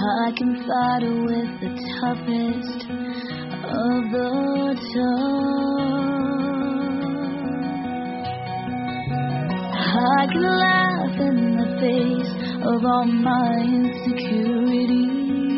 I can fight with the toughest of the tough. I can laugh in the face of all my insecurities.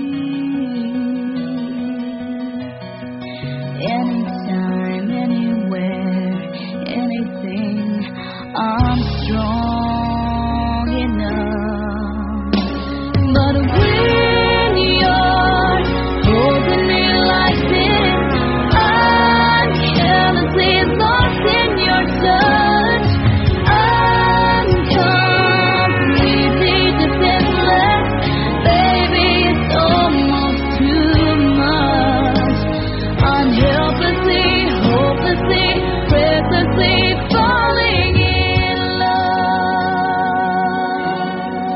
Anytime, anywhere, anything, I'm strong enough. But when you're holding me like this, I'm carelessly lost in your touch. I'm completely defenseless. Baby, it's almost too much. I'm helplessly, hopelessly, recklessly falling in love.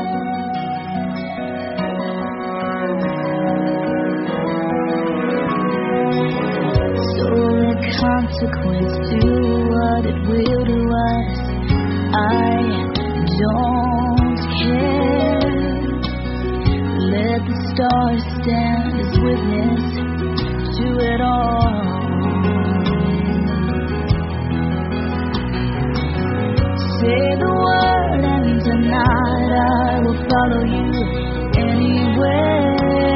So let consequence do what it will to us. I don't care. Let the stars stand as witness to it all. Say the word and tonight I will follow you anywhere.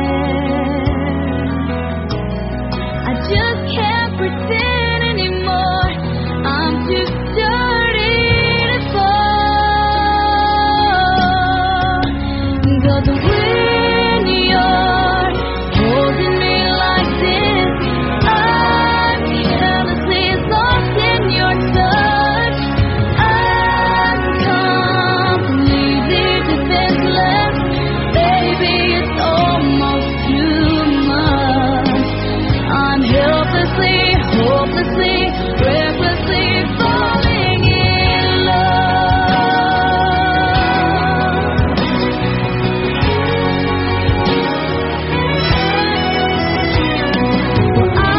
I just can't pretend anymore. I'm too dirty to fall. 'Cause when you're holding me like this, I'm carelessly lost in your touch. I'm completely defenseless. Baby, it's almost too much. I'm helplessly, hopelessly, recklessly falling in love. Well, I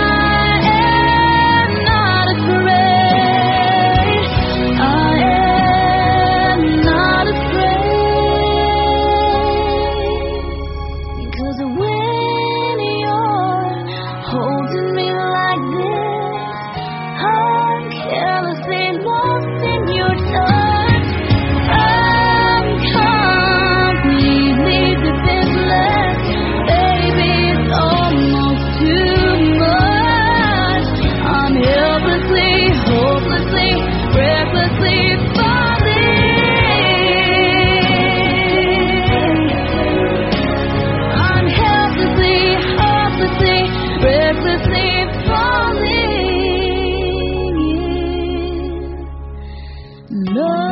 am not afraid. I am not afraid. 'Cause when you're holding me like this, I'm carelessly lost in your touch. I'm completely defenseless. Baby, it's almost too much. I'm helplessly, hopelessly, recklessly falling. I'm helplessly, hopelessly, recklessly falling in love.